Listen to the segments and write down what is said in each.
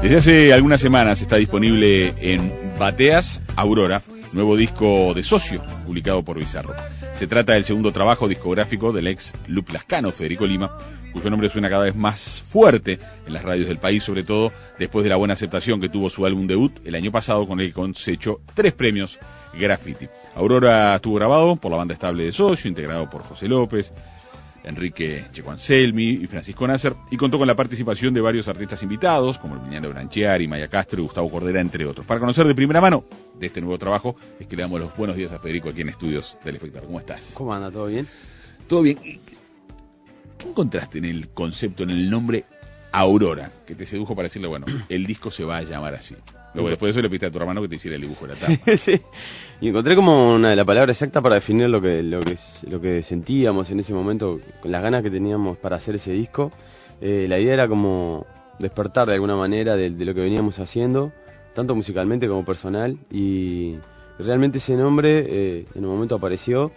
Desde hace algunas semanas está disponible en Bateas Aurora, nuevo disco de Socio, publicado por Bizarro. Se trata del segundo trabajo discográfico del ex Lup Lascano, Federico Lima, cuyo nombre suena cada vez más fuerte en las radios del país, sobre todo después de la buena aceptación que tuvo su álbum debut el año pasado, con el que cosechó 3 premios Graffiti. Aurora estuvo grabado por la banda estable de Socio, integrado por José López, Enrique Checo Anselmi y Francisco Nasser, y contó con la participación de varios artistas invitados, como Emiliano Branchiari, Maya Castro y Gustavo Cordera, entre otros. Para conocer de primera mano de este nuevo trabajo, es que le damos los buenos días a Federico aquí en Estudios del Espectador. ¿Cómo estás? ¿Cómo anda? ¿Todo bien? Todo bien. ¿Qué encontraste en el concepto, en el nombre Aurora, que te sedujo para decirle, bueno, el disco se va a llamar así? Luego, después de eso le pediste a tu hermano que te hiciera el dibujo de la tapa. Sí. Y encontré como la palabra exacta para definir lo que sentíamos en ese momento, con las ganas que teníamos para hacer ese disco. La idea era como despertar de alguna manera de lo que veníamos haciendo, tanto musicalmente como personal, y realmente ese nombre en un momento apareció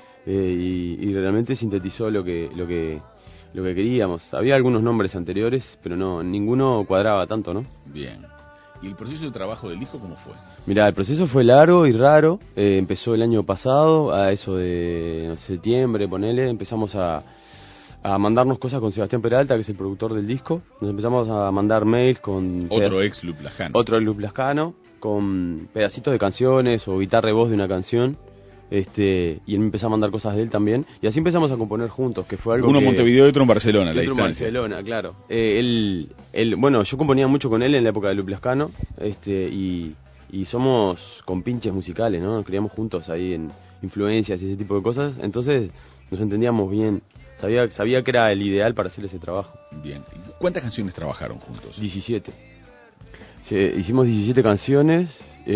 y realmente sintetizó lo que queríamos. Había algunos nombres anteriores, pero no, ninguno cuadraba tanto, ¿no? Bien. ¿Y el proceso de trabajo del disco cómo fue? Mirá, el proceso fue largo y raro. Empezó el año pasado, a eso de septiembre, ponele. Empezamos a mandarnos cosas con Sebastián Peralta, que es el productor del disco. Nos empezamos a mandar mails con... Otro ex Lup Lascano. Otro Lup Lascano, con pedacitos de canciones o guitarra y voz de una canción. Y él me empezó a mandar cosas de él también, y así empezamos a componer juntos, que fue algo uno que... en Montevideo y otro en Barcelona, la distancia. distancia. En Barcelona, claro. Bueno, yo componía mucho con él en la época de Lup Lascano, y somos compinches musicales, ¿no? Nos criamos juntos ahí en influencias y ese tipo de cosas, entonces nos entendíamos bien. Sabía que era el ideal para hacer ese trabajo. Bien. ¿Cuántas canciones trabajaron juntos? 17. Hicimos 17 canciones.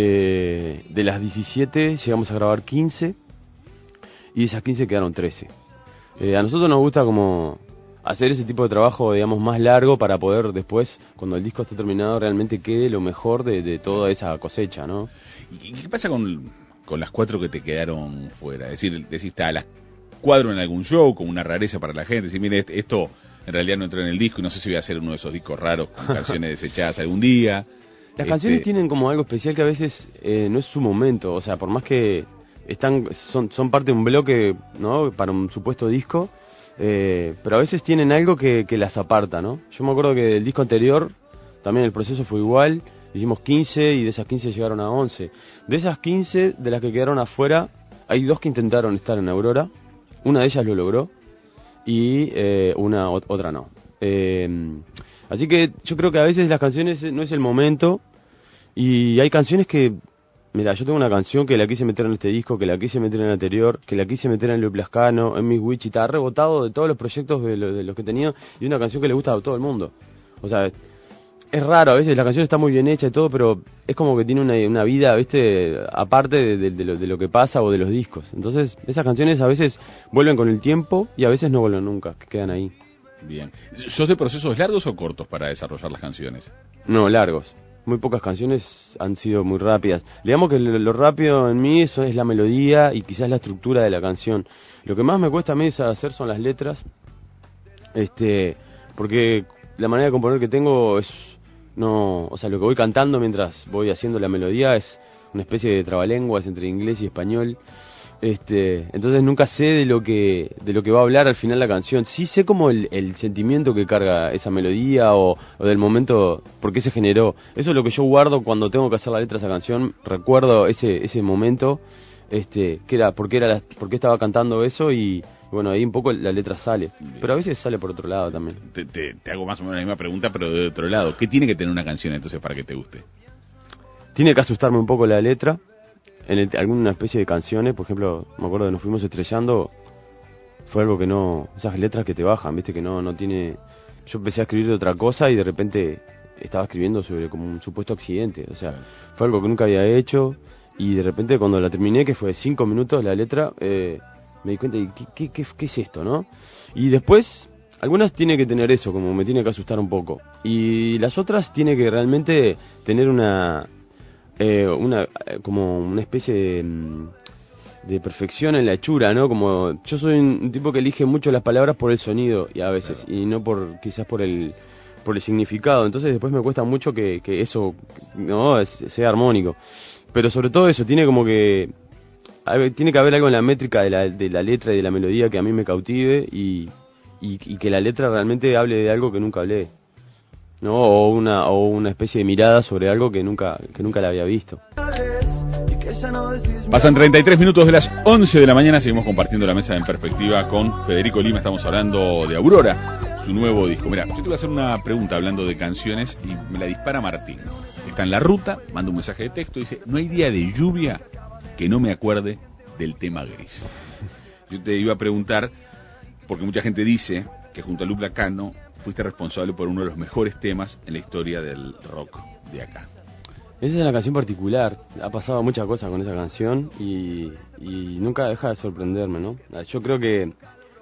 De las 17 llegamos a grabar 15 y de esas 15 quedaron 13. A nosotros nos gusta como hacer ese tipo de trabajo, digamos, más largo para poder después, cuando el disco esté terminado, realmente quede lo mejor de toda esa cosecha, ¿no? ¿Y qué pasa con las 4 que te quedaron fuera? Es decir, decís, las cuadro en algún show, como una rareza para la gente, decir, mire, esto en realidad no entró en el disco y no sé si voy a hacer uno de esos discos raros con canciones desechadas algún día. Las canciones tienen como algo especial que a veces no es su momento, o sea, por más que son parte de un bloque, ¿no? Para un supuesto disco, pero a veces tienen algo que las aparta, ¿no? Yo me acuerdo que del disco anterior también el proceso fue igual, hicimos 15 y de esas 15 llegaron a 11. De esas 15, de las que quedaron afuera, hay 2 que intentaron estar en Aurora, una de ellas lo logró y otra no. Así que yo creo que a veces las canciones no es el momento, y hay canciones que, mira, yo tengo una canción que la quise meter en este disco, que la quise meter en el anterior, que la quise meter en Lup Lascano, en Miss Witch, y está rebotado de todos los proyectos de los que he tenido, y una canción que le gusta a todo el mundo. O sea, es raro, a veces la canción está muy bien hecha y todo, pero es como que tiene una vida, ¿viste? Aparte de lo que pasa o de los discos. Entonces, esas canciones a veces vuelven con el tiempo y a veces no vuelven nunca, que quedan ahí. Bien. ¿Sos de procesos largos o cortos para desarrollar las canciones? No, largos. Muy pocas canciones han sido muy rápidas. Digamos que lo rápido en mí eso es la melodía y quizás la estructura de la canción. Lo que más me cuesta a mí hacer son las letras, porque la manera de componer que tengo es o sea, lo que voy cantando mientras voy haciendo la melodía es una especie de trabalenguas entre inglés y español. Entonces nunca sé de lo que va a hablar al final la canción. Sí sé como el sentimiento que carga esa melodía o del momento, por qué se generó. Eso es lo que yo guardo cuando tengo que hacer la letra de esa canción. Recuerdo ese momento, que era por qué estaba cantando eso, y bueno, ahí un poco la letra sale. Pero a veces sale por otro lado también. Te hago más o menos la misma pregunta, pero de otro lado. ¿Qué tiene que tener una canción entonces para que te guste? Tiene que asustarme un poco la letra. Alguna especie de canciones, por ejemplo, me acuerdo de Nos Fuimos Estrellando, fue algo que no, esas letras que te bajan, viste, que no tiene. Yo empecé a escribir de otra cosa y de repente estaba escribiendo sobre como un supuesto accidente, o sea, fue algo que nunca había hecho, y de repente cuando la terminé, que fue 5 minutos la letra, me di cuenta de ¿qué es esto, no? Y después, algunas tiene que tener eso, como me tiene que asustar un poco, y las otras tiene que realmente tener como una especie de perfección en la hechura, ¿no? Como yo soy un tipo que elige mucho las palabras por el sonido, y a veces, y no quizás por por el significado. Entonces después me cuesta mucho que eso, ¿no?, sea armónico. Pero sobre todo eso, tiene como que... tiene que haber algo en la métrica de la letra y de la melodía que a mí me cautive y que la letra realmente hable de algo que nunca hablé, ¿no? O una especie de mirada sobre algo que nunca la había visto. Pasan 33 minutos de las 11 de la mañana, seguimos compartiendo la mesa en perspectiva con Federico Lima, estamos hablando de Aurora, su nuevo disco. Mira, yo te voy a hacer una pregunta hablando de canciones y me la dispara Martín. Está en la ruta, manda un mensaje de texto, dice, no hay día de lluvia que no me acuerde del tema Gris. Yo te iba a preguntar, porque mucha gente dice que junto a Lup Lacano fuiste responsable por uno de los mejores temas en la historia del rock de acá. Esa es una canción particular, ha pasado muchas cosas con esa canción y nunca deja de sorprenderme, ¿no? Yo creo que...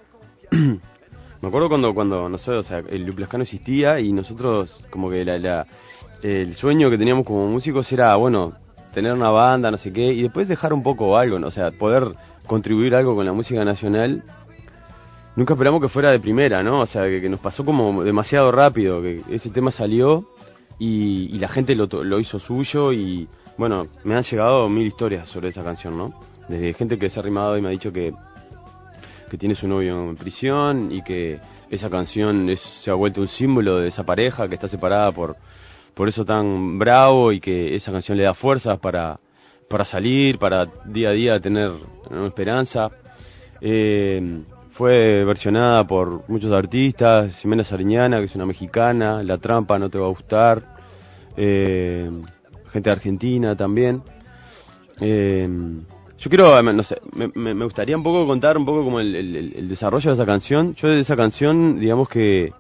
me acuerdo cuando no sé, o sea, el Lup Lacano existía y nosotros como que el sueño que teníamos como músicos era, bueno, tener una banda, no sé qué, y después dejar un poco algo, ¿no? O sea, poder contribuir algo con la música nacional. Nunca esperamos que fuera de primera, ¿no? O sea, que nos pasó como demasiado rápido, que ese tema salió y la gente lo hizo suyo y, bueno, me han llegado 1000 historias sobre esa canción, ¿no? Desde gente que se ha arrimado y me ha dicho que tiene su novio en prisión y que esa canción se ha vuelto un símbolo de esa pareja que está separada por eso tan bravo y que esa canción le da fuerzas para salir, para día a día tener esperanza. Fue versionada por muchos artistas, Ximena Sariñana, que es una mexicana, La Trampa, No Te Va a Gustar, gente de Argentina también. Yo quiero, no sé, me gustaría un poco contar un poco como el desarrollo de esa canción. Yo de esa canción, digamos que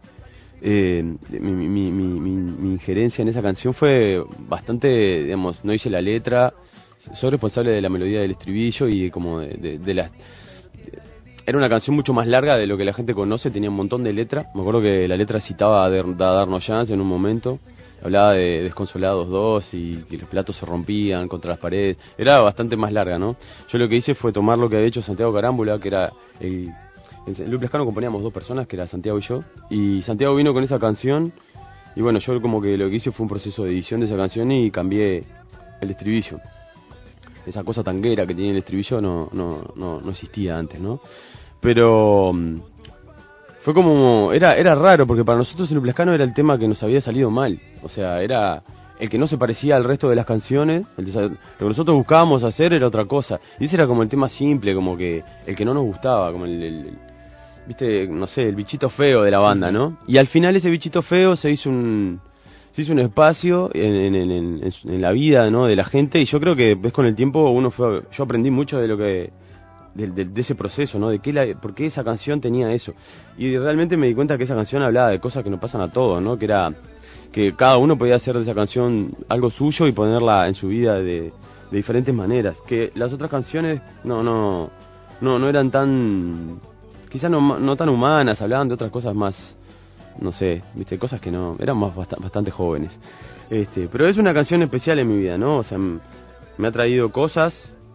mi injerencia en esa canción fue bastante, digamos, no hice la letra, soy responsable de la melodía del estribillo y como de las... Era una canción mucho más larga de lo que la gente conoce, tenía un montón de letra. Me acuerdo que la letra citaba a Darno Jans en un momento, hablaba de Desconsolados 2 y que los platos se rompían contra las paredes. Era bastante más larga, ¿no? Yo lo que hice fue tomar lo que había hecho Santiago Carámbula, que era en Lup Lacano componíamos 2 personas, que era Santiago y yo, y Santiago vino con esa canción, y bueno, yo como que lo que hice fue un proceso de edición de esa canción y cambié el estribillo. Esa cosa tanguera que tiene el estribillo no existía antes, ¿no? Pero fue como... Era raro, porque para nosotros el Lup Lacano era el tema que nos había salido mal. O sea, era el que no se parecía al resto de las canciones. Lo que nosotros buscábamos hacer era otra cosa. Y ese era como el tema simple, como que el que no nos gustaba, como viste, no sé, el bichito feo de la banda, ¿no? Y al final ese bichito feo se hizo un espacio en la vida, ¿no?, de la gente, y yo creo que ves con el tiempo yo aprendí mucho de lo que de ese proceso, ¿no?, de por qué esa canción tenía eso, y realmente me di cuenta que esa canción hablaba de cosas que nos pasan a todos, ¿no?, que era que cada uno podía hacer de esa canción algo suyo y ponerla en su vida de diferentes maneras, que las otras canciones no eran tan, quizás no tan humanas, hablaban de otras cosas más, no sé, viste, cosas que no, eran más bastante jóvenes. Pero es una canción especial en mi vida, ¿no? O sea, me ha traído cosas,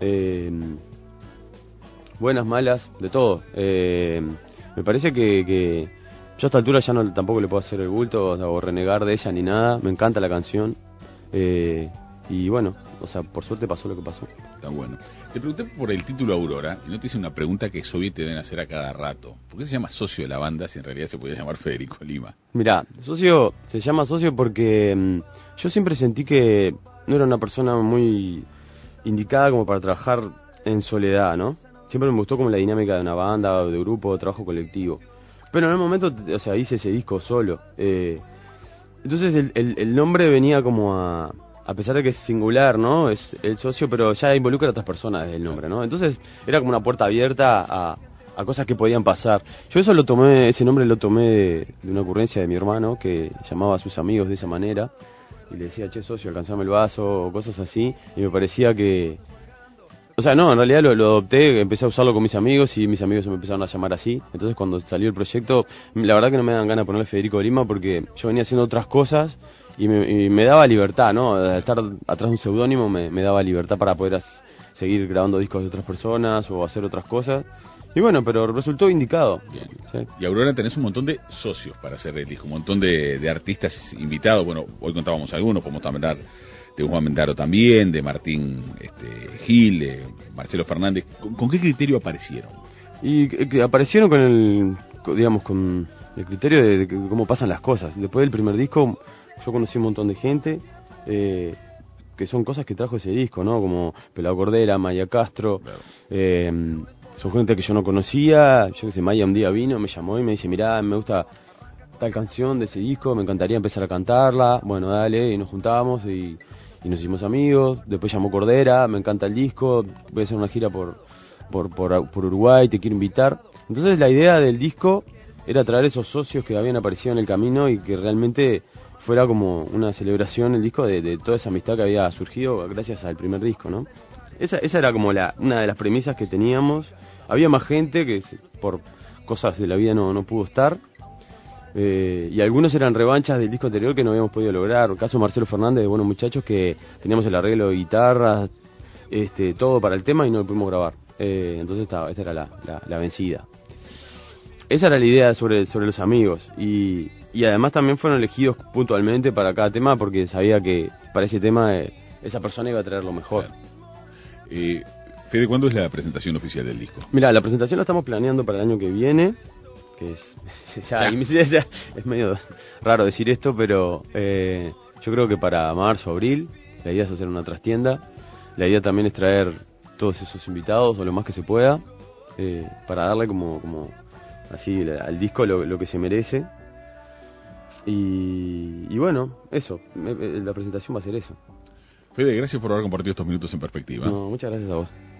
buenas, malas, de todo. Me parece que yo a esta altura ya tampoco le puedo hacer el bulto o renegar de ella ni nada. Me encanta la canción. Y bueno, o sea, por suerte pasó lo que pasó. Está bueno. Te pregunté por el título Aurora y no te hice una pregunta que Soviet te deben hacer a cada rato. ¿Por qué se llama socio de la banda si en realidad se podía llamar Federico Lima? Mirá, se llama socio porque yo siempre sentí que no era una persona muy indicada como para trabajar en soledad, ¿no? Siempre me gustó como la dinámica de una banda, de grupo, de trabajo colectivo. Pero en el momento, o sea, hice ese disco solo. Entonces el nombre venía como a pesar de que es singular, ¿no? Es el socio, pero ya involucra a otras personas el nombre, ¿no? Entonces era como una puerta abierta a cosas que podían pasar. Yo ese nombre lo tomé de una ocurrencia de mi hermano, que llamaba a sus amigos de esa manera, y le decía, che, socio, alcanzame el vaso, o cosas así, y me parecía que... O sea, no, en realidad lo adopté, empecé a usarlo con mis amigos, y mis amigos me empezaron a llamar así. Entonces cuando salió el proyecto, la verdad que no me dan ganas de ponerle Federico Lima, porque yo venía haciendo otras cosas, y me daba libertad, ¿no? Estar atrás de un seudónimo me daba libertad para poder seguir grabando discos de otras personas o hacer otras cosas. Y bueno, pero resultó indicado. Bien. Sí. Y Aurora tenés un montón de socios para hacer el disco, un montón de artistas invitados. Bueno, hoy contábamos algunos, podemos hablar de Juan Mendaro también, de Martín Gil, de Marcelo Fernández. ¿Con qué criterio aparecieron? Y que aparecieron con el criterio de cómo pasan las cosas. Después del primer disco, yo conocí un montón de gente, que son cosas que trajo ese disco, ¿no? Como Pelao Cordera, Maya Castro, Claro. son gente que yo no conocía. Yo que sé, Maya un día vino, me llamó y me dice, mirá, me gusta tal canción de ese disco, me encantaría empezar a cantarla. Bueno, dale, y nos juntamos y nos hicimos amigos. Después llamó Cordera, me encanta el disco, voy a hacer una gira por Uruguay, te quiero invitar. Entonces la idea del disco era traer esos socios que habían aparecido en el camino y que realmente fuera como una celebración el disco de toda esa amistad que había surgido gracias al primer disco, ¿no? Esa era como una de las premisas que teníamos. Había más gente que por cosas de la vida no pudo estar, y algunos eran revanchas del disco anterior que no habíamos podido lograr. El caso de Marcelo Fernández, de Buenos Muchachos, que teníamos el arreglo de guitarras, todo para el tema y no lo pudimos grabar. Entonces esta era la vencida. Esa era la idea sobre los amigos, y además también fueron elegidos puntualmente para cada tema porque sabía que para ese tema esa persona iba a traer lo mejor. Claro. Fede, ¿cuándo es la presentación oficial del disco? Mira, la presentación la estamos planeando para el año que viene, que es medio raro decir esto, pero yo creo que para marzo, abril, la idea es hacer una trastienda. La idea también es traer todos esos invitados o lo más que se pueda, para darle como así al disco lo que se merece. Y bueno, eso, la presentación va a ser eso. Fede, gracias por haber compartido estos minutos en Perspectiva. No, muchas gracias a vos.